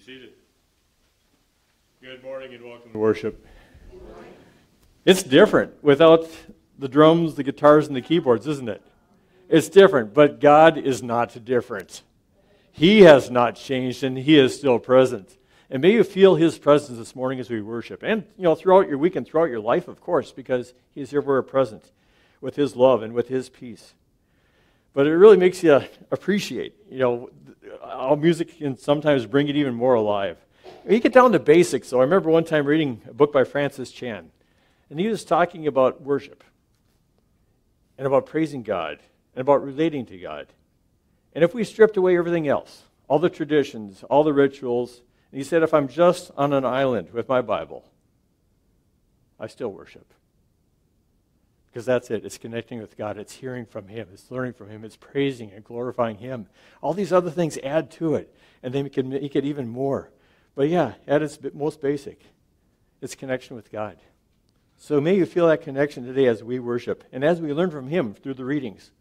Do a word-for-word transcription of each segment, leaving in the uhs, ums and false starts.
Seated. Good morning and welcome to worship. It's different without the drums, the guitars, and the keyboards, isn't it? It's different, but God is not different. He has not changed, and He is still present. And may you feel His presence this morning as we worship, and you know throughout your week and throughout your life, of course, because He's everywhere present with His love and with His peace. But it really makes you appreciate, you know, how music can sometimes bring it even more alive. You get down to basics, though. I remember one time reading a book by Francis Chan, and he was talking about worship and about praising God and about relating to God. And if we stripped away everything else, all the traditions, all the rituals, and he said, if I'm just on an island with my Bible, I still worship. Because that's it. It's connecting with God. It's hearing from Him. It's learning from Him. It's praising and glorifying Him. All these other things add to it, and they can make it even more. But yeah, at its most basic, it's connection with God. So may you feel that connection today as we worship and as we learn from Him through the readings.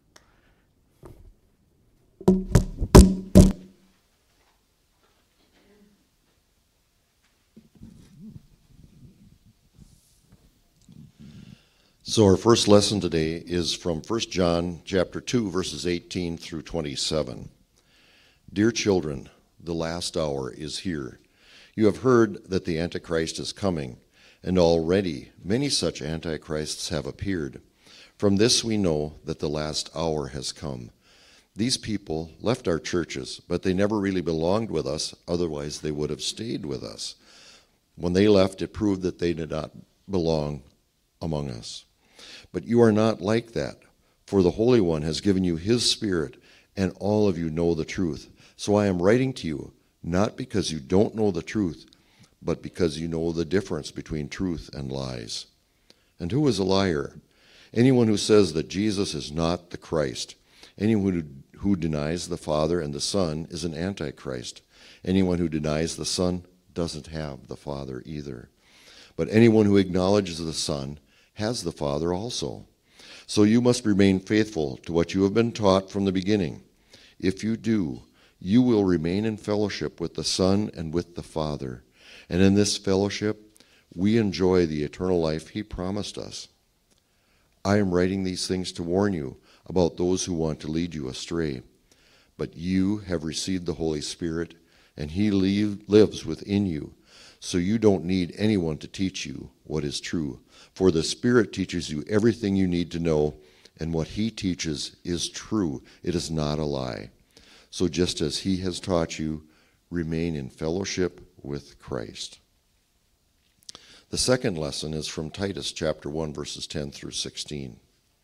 So our first lesson today is from First John chapter two, verses eighteen through twenty-seven. Dear children, the last hour is here. You have heard that the Antichrist is coming, and already many such Antichrists have appeared. From this we know that the last hour has come. These people left our churches, but they never really belonged with us, otherwise they would have stayed with us. When they left, it proved that they did not belong among us. But you are not like that, for the Holy One has given you His Spirit, and all of you know the truth. So I am writing to you, not because you don't know the truth, but because you know the difference between truth and lies. And who is a liar? Anyone who says that Jesus is not the Christ. Anyone who, who denies the Father and the Son is an Antichrist. Anyone who denies the Son doesn't have the Father either. But anyone who acknowledges the Son has the Father also. So you must remain faithful to what you have been taught from the beginning. If you do, you will remain in fellowship with the Son and with the Father. And in this fellowship, we enjoy the eternal life He promised us. I am writing these things to warn you about those who want to lead you astray. But you have received the Holy Spirit, and He leave, lives within you. So you don't need anyone to teach you what is true. For the Spirit teaches you everything you need to know, and what He teaches is true. It is not a lie. So just as He has taught you, remain in fellowship with Christ. The second lesson is from Titus chapter one, verses ten through sixteen.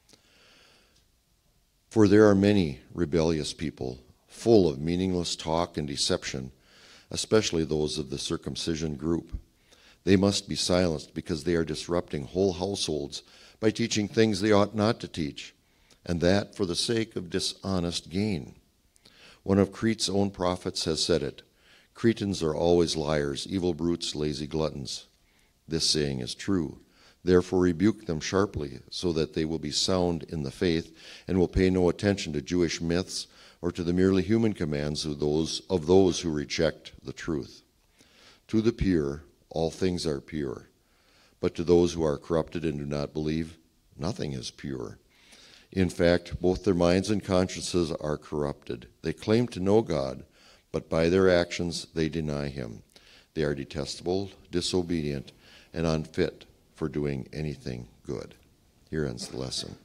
For there are many rebellious people, full of meaningless talk and deception, especially those of the circumcision group. They must be silenced because they are disrupting whole households by teaching things they ought not to teach, and that for the sake of dishonest gain. One of Crete's own prophets has said it, Cretans are always liars, evil brutes, lazy gluttons. This saying is true. Therefore rebuke them sharply, so that they will be sound in the faith and will pay no attention to Jewish myths or to the merely human commands of those, of those who reject the truth. To the pure, all things are pure, but to those who are corrupted and do not believe, nothing is pure. In fact, both their minds and consciences are corrupted. They claim to know God, but by their actions they deny Him. They are detestable, disobedient, and unfit for doing anything good. Here ends the lesson.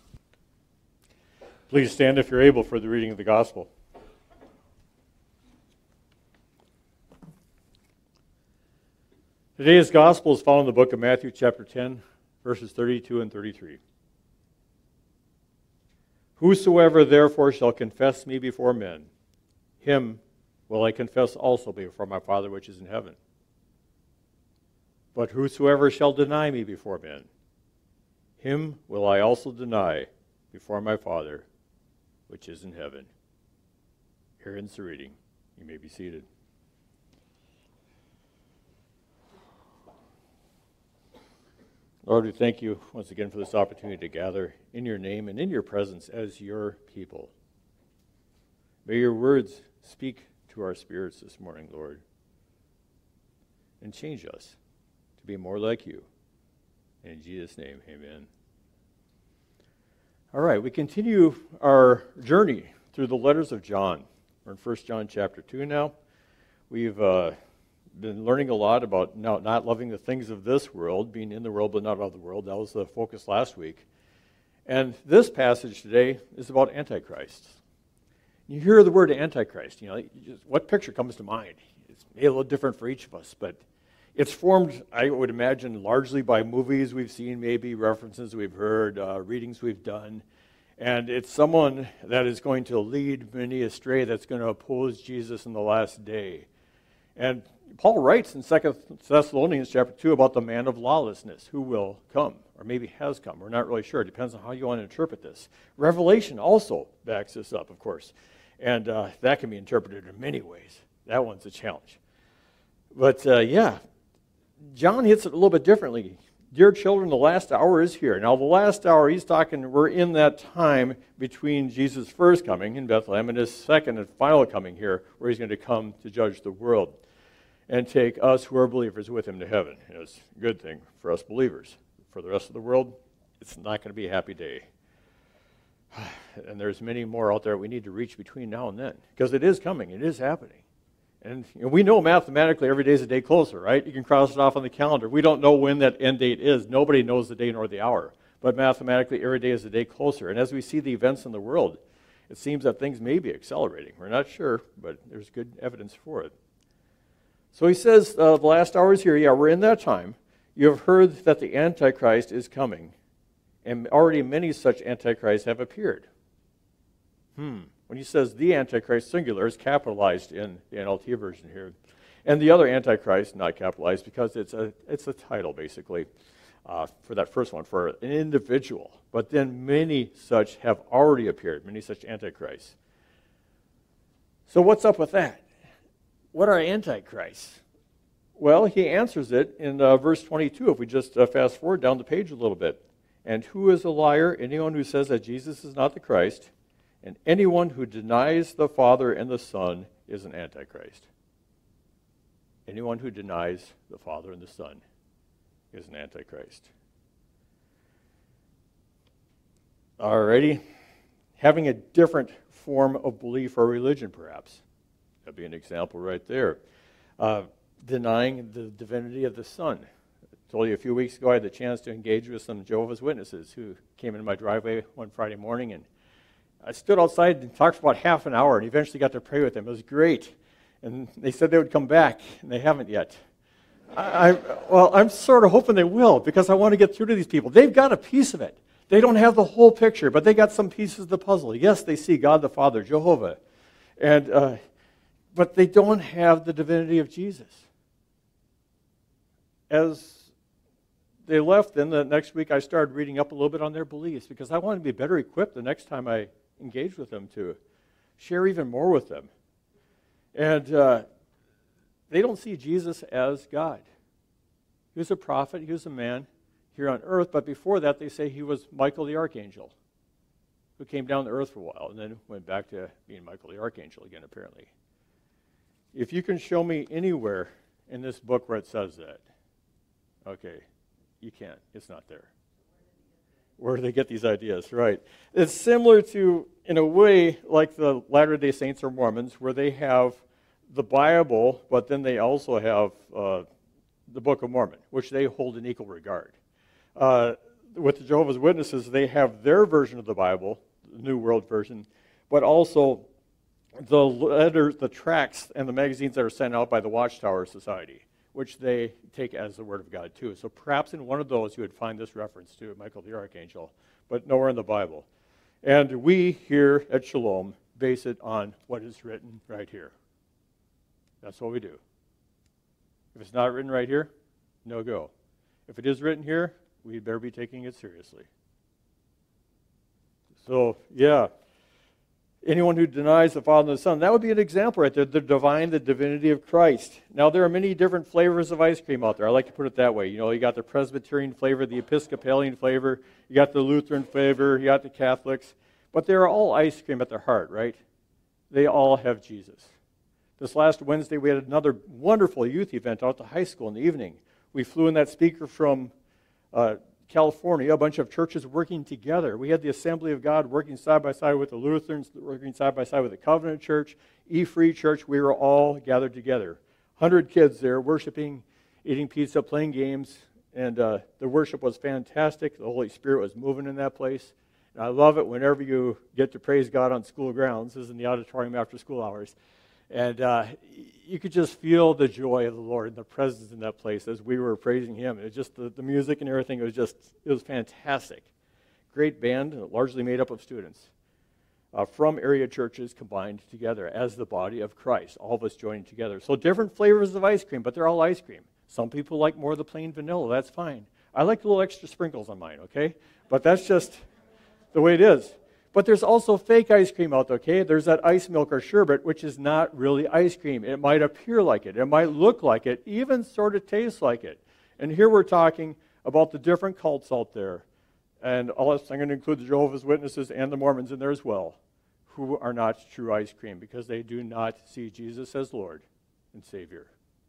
Please stand if you're able for the reading of the Gospel. Today's Gospel is found in the book of Matthew chapter ten, verses thirty-two and thirty-three. Whosoever therefore shall confess me before men, him will I confess also before my Father which is in heaven. But whosoever shall deny me before men, him will I also deny before my Father which is in heaven. Here ends the reading. You may be seated. Lord, we thank you once again for this opportunity to gather in your name and in your presence as your people. May your words speak to our spirits this morning, Lord. and change us to be more like you. In Jesus' name, amen. All right, we continue our journey through the letters of John. We're in First John chapter two now. We've uh, been learning a lot about now not loving the things of this world, being in the world but not of the world. That was the focus last week. And this passage today is about Antichrist. You hear the word Antichrist, you know, you just, what picture comes to mind? It's maybe a little different for each of us, but it's formed, I would imagine, largely by movies we've seen, maybe references we've heard, uh, readings we've done. And it's someone that is going to lead many astray, that's going to oppose Jesus in the last day. And Paul writes in Second Thessalonians chapter two about the man of lawlessness who will come, or maybe has come. We're not really sure. It depends on how you want to interpret this. Revelation also backs this up, of course. And uh, that can be interpreted in many ways. That one's a challenge. But uh, yeah, John hits it a little bit differently. Dear children, the last hour is here. Now, the last hour, he's talking, we're in that time between Jesus' first coming in Bethlehem and his second and final coming here, where he's going to come to judge the world and take us who are believers with him to heaven. You know, it's a good thing for us believers. For the rest of the world, it's not going to be a happy day. And there's many more out there we need to reach between now and then, because it is coming, it is happening. And you know, we know mathematically every day is a day closer, right? You can cross it off on the calendar. We don't know when that end date is. Nobody knows the day nor the hour. But mathematically, every day is a day closer. And as we see the events in the world, it seems that things may be accelerating. We're not sure, but there's good evidence for it. So he says, uh, the last hour is here. Yeah, we're in that time. You have heard that the Antichrist is coming. And already many such Antichrists have appeared. Hmm. When he says the Antichrist, singular, is capitalized in the N L T version here. And the other Antichrist, not capitalized, because it's a, it's a title, basically, uh, for that first one, for an individual. But then many such have already appeared, many such Antichrists. So what's up with that? What are Antichrists? Well, he answers it in uh, verse twenty-two, if we just uh, fast forward down the page a little bit. And who is a liar? Anyone who says that Jesus is not the Christ. And anyone who denies the Father and the Son is an Antichrist. Anyone who denies the Father and the Son is an Antichrist. Alrighty. Having a different form of belief or religion, perhaps. That'd be an example right there. Uh, denying the divinity of the Son. I told you a few weeks ago I had the chance to engage with some Jehovah's Witnesses who came into my driveway one Friday morning, and I stood outside and talked for about half an hour and eventually got to pray with them. It was great. And they said they would come back, and they haven't yet. I, I, well, I'm sort of hoping they will, because I want to get through to these people. They've got a piece of it. They don't have the whole picture, but they got some pieces of the puzzle. Yes, they see God the Father, Jehovah, and uh, but they don't have the divinity of Jesus. As they left, then the next week I started reading up a little bit on their beliefs, because I wanted to be better equipped the next time I engage with them to share even more with them. And uh, they don't see Jesus as God. He was a prophet, he was a man here on earth, but before that they say he was Michael the Archangel, who came down to earth for a while and then went back to being Michael the Archangel again, apparently. If you can show me anywhere in this book where it says that, okay, you can't. It's not there. Where do they get these ideas? Right. It's similar to, in a way, like the Latter-day Saints or Mormons, where they have the Bible, but then they also have uh, the Book of Mormon, which they hold in equal regard. Uh, with the Jehovah's Witnesses, they have their version of the Bible, the New World Version, but also the letters, the tracts, and the magazines that are sent out by the Watchtower Society, which they take as the Word of God too. So perhaps in one of those you would find this reference to Michael the Archangel, but nowhere in the Bible. And we here at Shalom base it on what is written right here. That's what we do. If it's not written right here, no go. If it is written here, we better be taking it seriously. So, yeah. Anyone who denies the Father and the Son, that would be an example right there, the divine, the divinity of Christ. Now, there are many different flavors of ice cream out there. I like to put it that way. You know, you got the Presbyterian flavor, the Episcopalian flavor, you got the Lutheran flavor, you got the Catholics, but they're all ice cream at their heart, right? They all have Jesus. This last Wednesday, we had another wonderful youth event out at the high school in the evening. We flew in that speaker from uh, California, a bunch of churches working together. We had the Assembly of God working side by side with the Lutherans, working side by side with the Covenant Church, E-Free Church. We were all gathered together. one hundred kids there worshiping, eating pizza, playing games, and uh, the worship was fantastic. The Holy Spirit was moving in that place. And I love it whenever you get to praise God on school grounds. This is in the auditorium after school hours. And uh, you could just feel the joy of the Lord and the presence in that place as we were praising Him. It was just the, the music and everything. It was just, it was fantastic. Great band, largely made up of students uh, from area churches combined together as the body of Christ. All of us joining together. So different flavors of ice cream, but they're all ice cream. Some people like more of the plain vanilla. That's fine. I like a little extra sprinkles on mine, okay? But that's just the way it is. But there's also fake ice cream out there, okay? There's that ice milk or sherbet, which is not really ice cream. It might appear like it. It might look like it, even sort of taste like it. And here we're talking about the different cults out there. And all this, I'm going to include the Jehovah's Witnesses and the Mormons in there as well, who are not true ice cream because they do not see Jesus as Lord and Savior.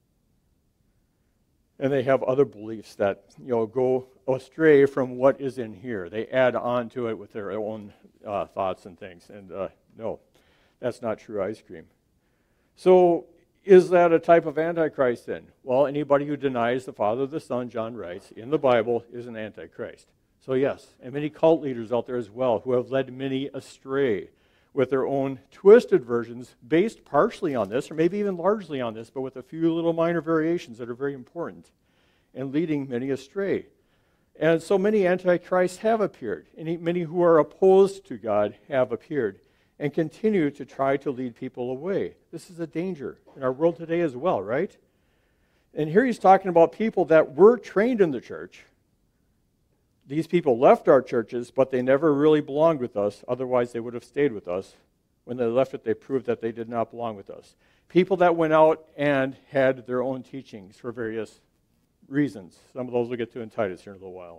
And they have other beliefs that, you know, go astray from what is in here. They add on to it with their own uh, thoughts and things. And uh, no, that's not true ice cream. So is that a type of Antichrist then? Well, anybody who denies the Father, the Son, John writes, in the Bible is an Antichrist. So yes, and many cult leaders out there as well who have led many astray with their own twisted versions based partially on this, or maybe even largely on this, but with a few little minor variations that are very important, and leading many astray. And so many antichrists have appeared, and many who are opposed to God have appeared, and continue to try to lead people away. This is a danger in our world today as well, right? And here he's talking about people that were trained in the church. These people left our churches, but they never really belonged with us. Otherwise, they would have stayed with us. When they left it, they proved that they did not belong with us. People that went out and had their own teachings for various reasons. Some of those we'll get to in Titus here in a little while.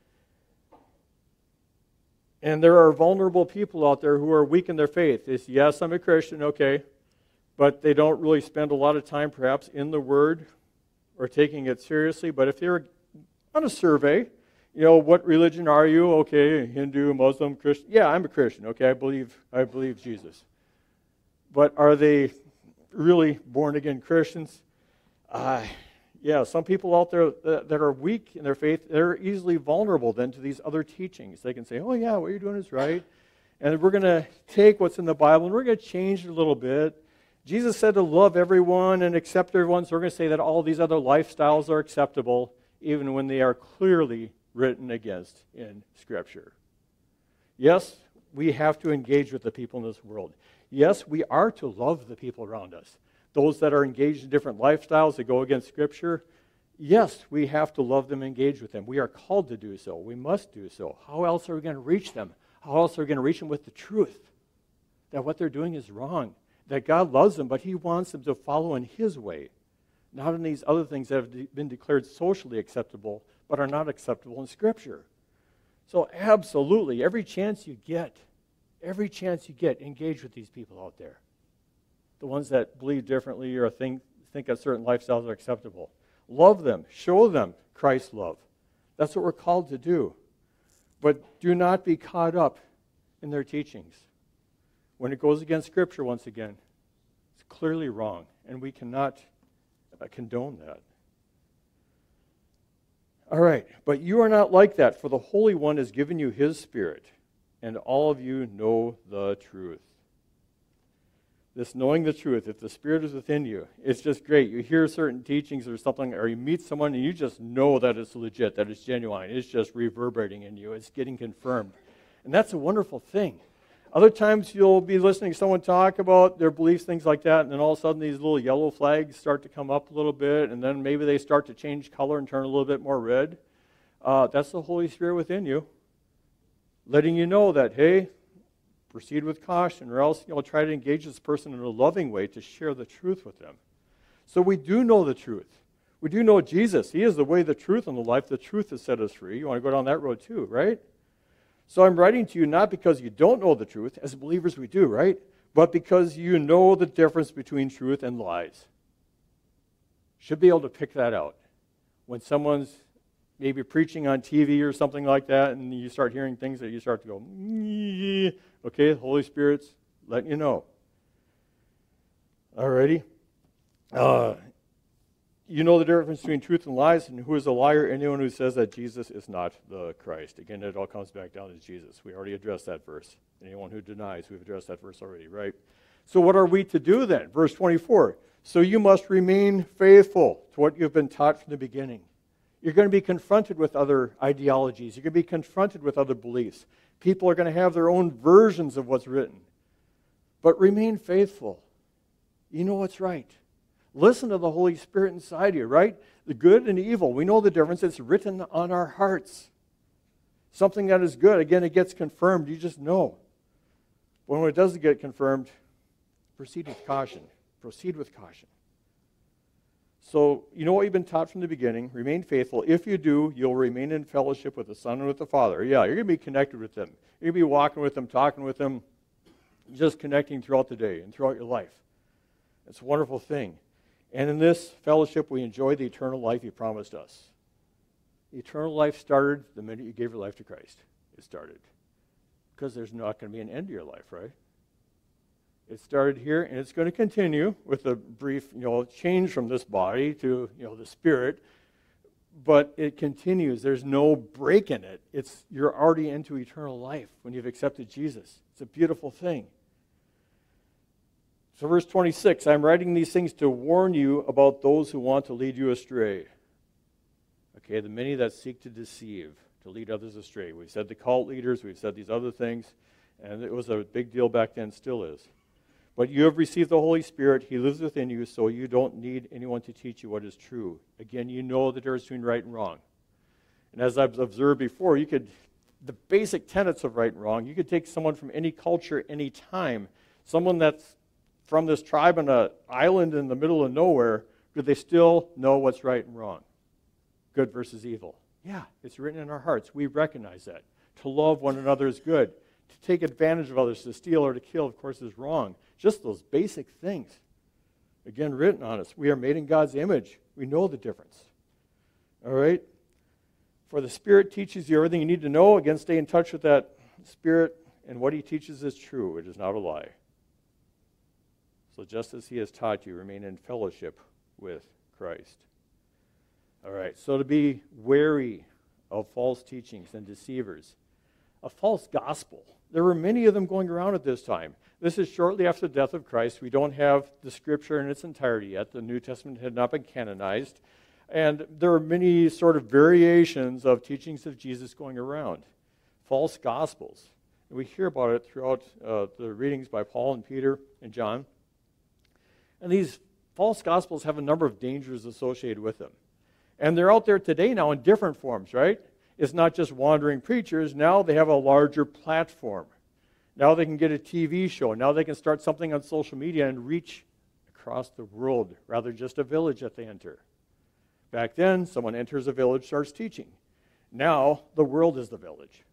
And there are vulnerable people out there who are weak in their faith. It's, yes, I'm a Christian, okay, but they don't really spend a lot of time perhaps in the Word or taking it seriously. But if they're on a survey, you know, what religion are you? Okay, Hindu, Muslim, Christian. Yeah, I'm a Christian. Okay, I believe I believe Jesus. But are they really born-again Christians? Uh, yeah, some people out there that, that are weak in their faith, they're easily vulnerable then to these other teachings. They can say, oh yeah, what you're doing is right. And we're going to take what's in the Bible and we're going to change it a little bit. Jesus said to love everyone and accept everyone, so we're going to say that all these other lifestyles are acceptable, even when they are clearly written against in Scripture. Yes, we have to engage with the people in this world. Yes, we are to love the people around us. Those that are engaged in different lifestyles that go against Scripture, yes, we have to love them and engage with them. We are called to do so. We must do so. How else are we going to reach them? How else are we going to reach them with the truth? That what they're doing is wrong. That God loves them, but He wants them to follow in His way. Not in these other things that have been declared socially acceptable, but are not acceptable in Scripture. So absolutely, every chance you get, every chance you get, engage with these people out there. The ones that believe differently or think, think that certain lifestyles are acceptable. Love them. Show them Christ's love. That's what we're called to do. But do not be caught up in their teachings. When it goes against Scripture, once again, it's clearly wrong, and we cannot uh, condone that. All right, but you are not like that, for the Holy One has given you His Spirit, and all of you know the truth. This knowing the truth, if the Spirit is within you, it's just great. You hear certain teachings or something, or you meet someone and you just know that it's legit, that it's genuine. It's just reverberating in you. It's getting confirmed. And that's a wonderful thing. Other times you'll be listening to someone talk about their beliefs, things like that, and then all of a sudden these little yellow flags start to come up a little bit, and then maybe they start to change color and turn a little bit more red. Uh, that's the Holy Spirit within you, letting you know that, hey, proceed with caution, or else you'll try to engage this person in a loving way to share the truth with them. So we do know the truth. We do know Jesus. He is the way, the truth, and the life. The truth has set us free. You want to go down that road too, right? So I'm writing to you not because you don't know the truth. As believers we do, right? but because you know the difference between truth and lies. Should be able to pick that out. When someone's maybe preaching on T V or something like that, and you start hearing things that you start to go, "Mm, okay, the Holy Spirit's letting you know. Alrighty? Uh, you know the difference between truth and lies, and who is a liar? Anyone who says that Jesus is not the Christ. Again, it all comes back down to Jesus. We already addressed that verse. Anyone who denies, we've addressed that verse already, right? So what are we to do then? Verse twenty-four. So you must remain faithful to what you've been taught from the beginning. You're going to be confronted with other ideologies. You're going to be confronted with other beliefs. People are going to have their own versions of what's written. But remain faithful. You know what's right. Listen to the Holy Spirit inside you, right? The good and evil. We know the difference. It's written on our hearts. Something that is good, again, it gets confirmed. You just know. But when it doesn't get confirmed, proceed with caution. Proceed with caution. So, you know what you've been taught from the beginning. Remain faithful. If you do, you'll remain in fellowship with the Son and with the Father. Yeah, you're going to be connected with them. You're going to be walking with them, talking with them, just connecting throughout the day and throughout your life. It's a wonderful thing. And in this fellowship, we enjoy the eternal life He promised us. The eternal life started the minute you gave your life to Christ. It started. Because there's not going to be an end to your life, right? It started here, and it's going to continue with a brief, you know, change from this body to, you know, the spirit. But it continues. There's no break in it. It's you're already into eternal life when you've accepted Jesus. It's a beautiful thing. So verse twenty-six, I'm writing these things to warn you about those who want to lead you astray. Okay, the many that seek to deceive, to lead others astray. We've said the cult leaders, we've said these other things, and it was a big deal back then, still is. But you have received the Holy Spirit. He lives within you, so you don't need anyone to teach you what is true. Again, you know the difference between right and wrong. And as I've observed before, you could, the basic tenets of right and wrong, you could take someone from any culture, any time, someone that's from this tribe on an island in the middle of nowhere, do they still know what's right and wrong? Good versus evil. Yeah, it's written in our hearts. We recognize that. To love one another is good. To take advantage of others, to steal or to kill, of course, is wrong. Just those basic things. Again, written on us. We are made in God's image. We know the difference. All right? For the Spirit teaches you everything you need to know. Again, stay in touch with that Spirit, and what He teaches is true. It is not a lie. So just as He has taught you, remain in fellowship with Christ. All right, so to be wary of false teachings and deceivers. A false gospel. There were many of them going around at this time. This is shortly after the death of Christ. We don't have the Scripture in its entirety yet. The New Testament had not been canonized. And there are many sort of variations of teachings of Jesus going around. False gospels. And we hear about it throughout uh, the readings by Paul and Peter and John. And these false gospels have a number of dangers associated with them. And they're out there today now in different forms, right? It's not just wandering preachers. Now they have a larger platform. Now they can get a T V show. Now they can start something on social media and reach across the world rather than just a village that they enter. Back then, someone enters a village, starts teaching. Now the world is the village.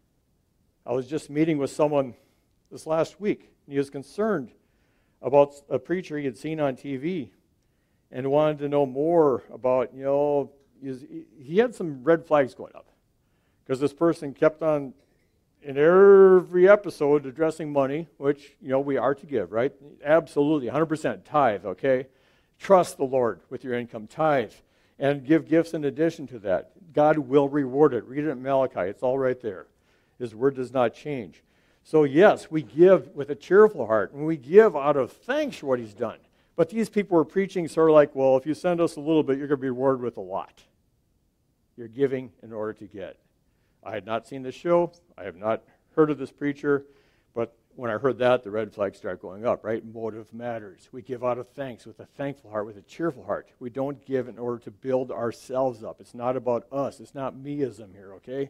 I was just meeting with someone this last week, and he was concerned about a preacher he had seen on T V and wanted to know more about, you know, he had some red flags going up because this person kept on, in every episode, addressing money, which, you know, we are to give, right? Absolutely, one hundred percent tithe, okay? Trust the Lord with your income, tithe, and give gifts in addition to that. God will reward it. Read it in Malachi. It's all right there. His word does not change. So yes, we give with a cheerful heart, and we give out of thanks for what He's done. But these people were preaching sort of like, well, if you send us a little bit, you're going to be rewarded with a lot. You're giving in order to get. I had not seen this show. I have not heard of this preacher. But when I heard that, the red flags start going up, right? Motive matters. We give out of thanks with a thankful heart, with a cheerful heart. We don't give in order to build ourselves up. It's not about us. It's not meism here, okay?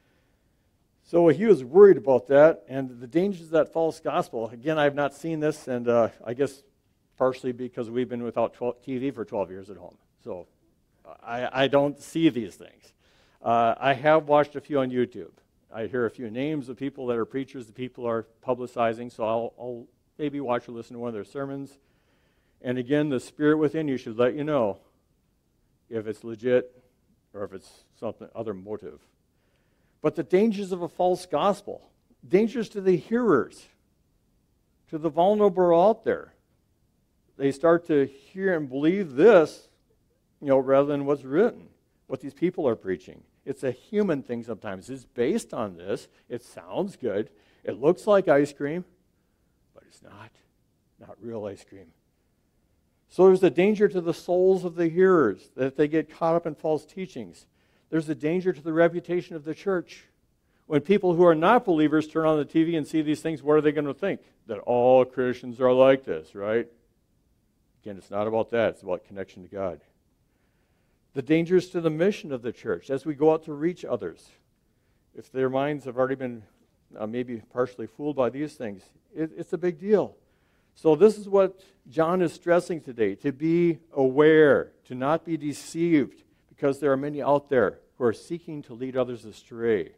So he was worried about that, and the dangers of that false gospel. Again, I have not seen this, and uh, I guess partially because we've been without T V for twelve years at home. So I, I don't see these things. Uh, I have watched a few on YouTube. I hear a few names of people that are preachers that people are publicizing, so I'll, I'll maybe watch or listen to one of their sermons. And again, the spirit within you should let you know if it's legit or if it's something other motive. But the dangers of a false gospel, dangers to the hearers, to the vulnerable out there. They start to hear and believe this, you know, rather than what's written, what these people are preaching. It's a human thing sometimes. It's based on this. It sounds good. It looks like ice cream, but it's not. Not real ice cream. So there's a danger to the souls of the hearers that they get caught up in false teachings. There's a danger to the reputation of the church. When people who are not believers turn on the T V and see these things, what are they going to think? That all Christians are like this, right? Again, it's not about that. It's about connection to God. The dangers to the mission of the church as we go out to reach others. If their minds have already been uh, maybe partially fooled by these things, it, it's a big deal. So this is what John is stressing today, to be aware, to not be deceived, because there are many out there who are seeking to lead others astray.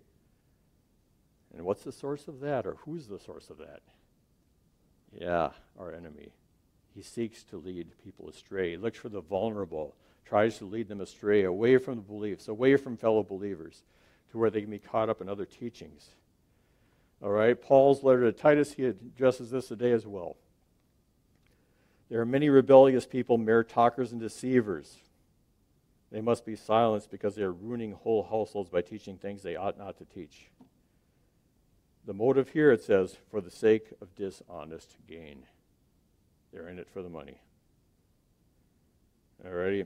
And what's the source of that, or who's the source of that? Yeah, our enemy. He seeks to lead people astray. He looks for the vulnerable, tries to lead them astray, away from the beliefs, away from fellow believers, to where they can be caught up in other teachings. All right, Paul's letter to Titus, he addresses this today as well. There are many rebellious people, mere talkers and deceivers. They must be silenced because they are ruining whole households by teaching things they ought not to teach. The motive here, it says, for the sake of dishonest gain. They're in it for the money. Alrighty.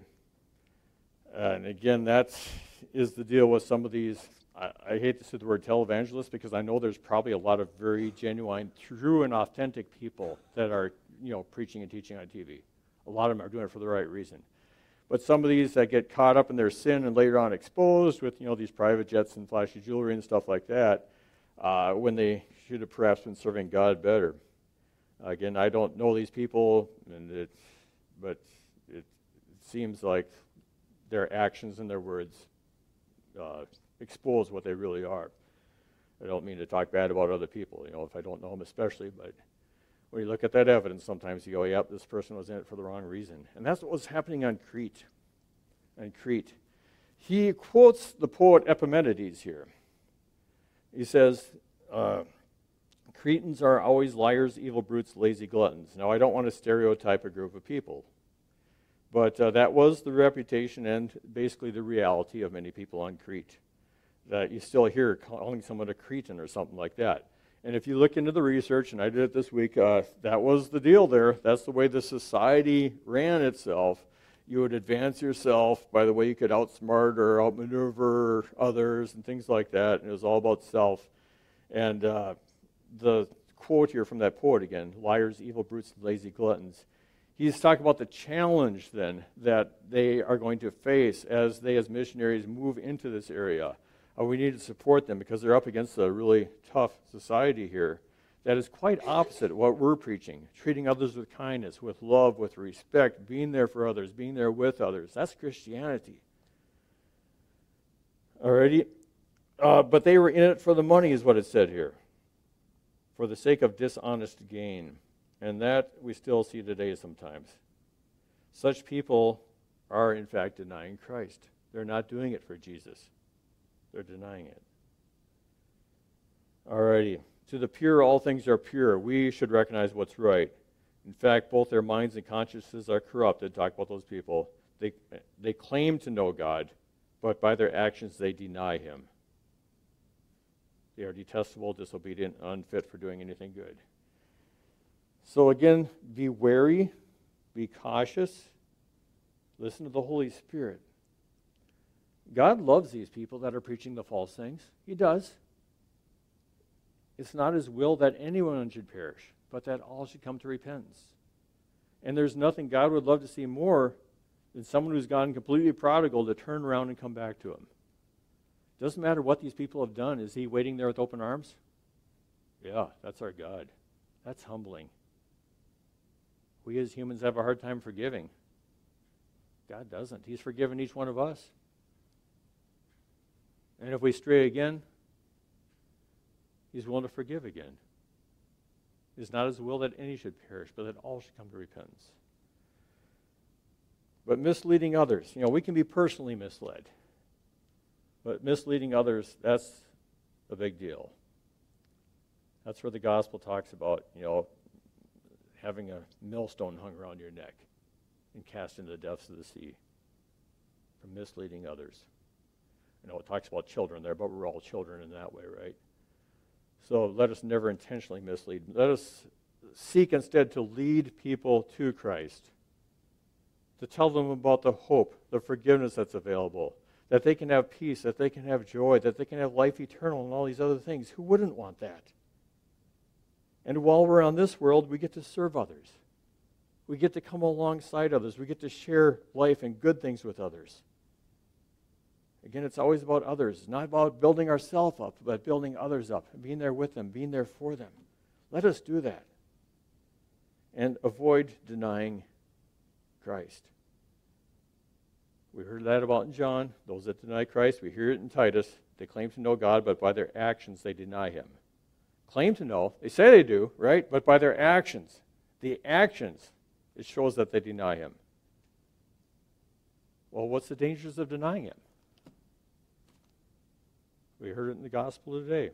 And again, that is the deal with some of these. I, I hate to say the word televangelists because I know there's probably a lot of very genuine, true, and authentic people that are, you know, preaching and teaching on T V. A lot of them are doing it for the right reason. But some of these that get caught up in their sin and later on exposed with, you know, these private jets and flashy jewelry and stuff like that, uh, when they should have perhaps been serving God better. Uh, again, I don't know these people, and it, but it, it seems like their actions and their words uh, expose what they really are. I don't mean to talk bad about other people, you know, if I don't know them especially, but when you look at that evidence, sometimes you go, yep, this person was in it for the wrong reason. And that's what was happening on Crete. On Crete. He quotes the poet Epimenides here. He says, uh, Cretans are always liars, evil brutes, lazy gluttons. Now, I don't want to stereotype a group of people, but uh, that was the reputation and basically the reality of many people on Crete. That you still hear calling someone a Cretan or something like that. And if you look into the research, and I did it this week, uh, that was the deal there. That's the way the society ran itself. You would advance yourself by the way you could outsmart or outmaneuver others and things like that. And it was all about self. And uh, the quote here from that poet again, liars, evil brutes, lazy gluttons. He's talking about the challenge then that they are going to face as they as missionaries move into this area. Uh, we need to support them because they're up against a really tough society here that is quite opposite of what we're preaching, treating others with kindness, with love, with respect, being there for others, being there with others. That's Christianity. Alrighty? Uh, but they were in it for the money is what it said here, for the sake of dishonest gain. And that we still see today sometimes. Such people are, in fact, denying Christ. They're not doing it for Jesus. They're denying it. Alrighty. To the pure, all things are pure. We should recognize what's right. In fact, both their minds and consciences are corrupted. Talk about those people. They, they claim to know God, but by their actions they deny Him. They are detestable, disobedient, unfit for doing anything good. So again, be wary, be cautious, listen to the Holy Spirit. God loves these people that are preaching the false things. He does. It's not His will that anyone should perish, but that all should come to repentance. And there's nothing God would love to see more than someone who's gone completely prodigal to turn around and come back to Him. Doesn't matter what these people have done. Is He waiting there with open arms? Yeah, that's our God. That's humbling. We as humans have a hard time forgiving. God doesn't. He's forgiven each one of us. And if we stray again, He's willing to forgive again. It is not his will that any should perish, but that all should come to repentance. But misleading others, you know, we can be personally misled. But misleading others, that's a big deal. That's where the gospel talks about, you know, having a millstone hung around your neck and cast into the depths of the sea for misleading others. I know it talks about children there, but we're all children in that way, right? So let us never intentionally mislead. Let us seek instead to lead people to Christ, to tell them about the hope, the forgiveness that's available, that they can have peace, that they can have joy, that they can have life eternal and all these other things. Who wouldn't want that? And while we're on this world, we get to serve others. We get to come alongside others. We get to share life and good things with others. Again, it's always about others. It's not about building ourselves up, but building others up, being there with them, being there for them. Let us do that. And avoid denying Christ. We heard that about in John. Those that deny Christ, we hear it in Titus. They claim to know God, but by their actions they deny him. Claim to know. They say they do, right? But by their actions. The actions, it shows that they deny him. Well, what's the dangers of denying him? We heard it in the gospel today.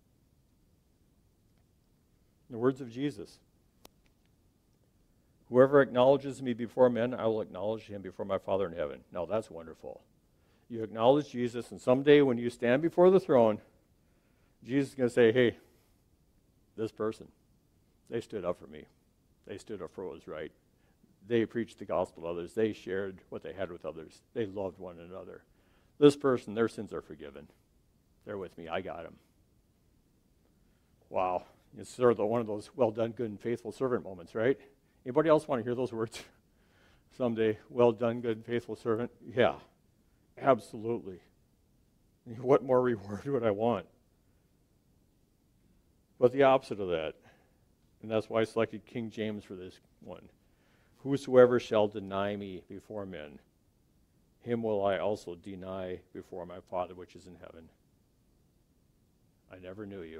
In the words of Jesus. Whoever acknowledges me before men, I will acknowledge him before my Father in heaven. Now that's wonderful. You acknowledge Jesus, and someday when you stand before the throne, Jesus is going to say, hey, this person, they stood up for me. They stood up for what was right. They preached the gospel to others. They shared what they had with others. They loved one another. This person, their sins are forgiven. They're with me. I got them. Wow. It's sort of the, one of those well done, good, and faithful servant moments, right? Anybody else want to hear those words someday? Well done, good, and faithful servant? Yeah, absolutely. What more reward would I want? But the opposite of that, and that's why I selected King James for this one. Whosoever shall deny me before men, him will I also deny before my Father which is in heaven. I never knew you.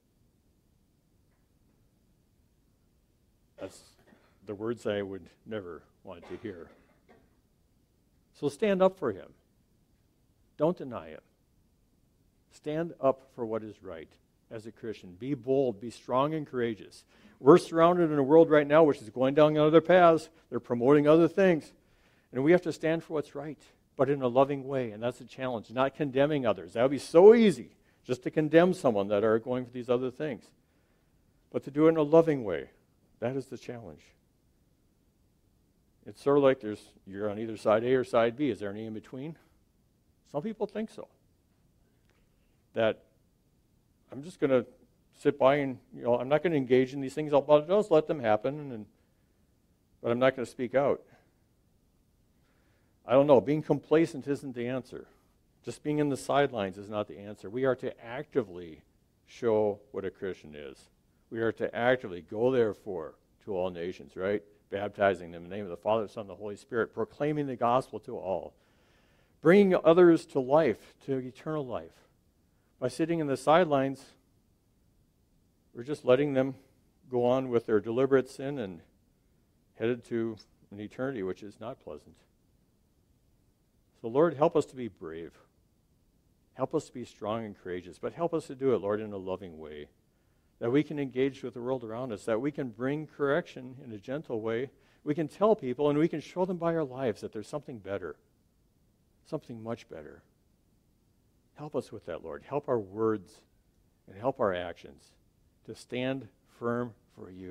That's the words I would never want to hear. So stand up for him. Don't deny him. Stand up for what is right as a Christian. Be bold, be strong and courageous. We're surrounded in a world right now which is going down other paths. They're promoting other things. And we have to stand for what's right, but in a loving way. And that's a challenge, not condemning others. That would be so easy, just to condemn someone that are going for these other things. But to do it in a loving way, that is the challenge. It's sort of like there's you're on either side A or side B. Is there any in between? Some people think so. That I'm just going to sit by and, you know, I'm not going to engage in these things. I'll, I'll just let them happen, and, but I'm not going to speak out. I don't know. Being complacent isn't the answer. Just being in the sidelines is not the answer. We are to actively show what a Christian is. We are to actively go therefore to all nations, right? Baptizing them in the name of the Father, Son, and the Holy Spirit, proclaiming the gospel to all, bringing others to life, to eternal life. By sitting in the sidelines, we're just letting them go on with their deliberate sin and headed to an eternity which is not pleasant. So, Lord, help us to be brave. Help us to be strong and courageous, but help us to do it, Lord, in a loving way, that we can engage with the world around us, that we can bring correction in a gentle way. We can tell people and we can show them by our lives that there's something better, something much better. Help us with that, Lord. Help our words and help our actions to stand firm for you.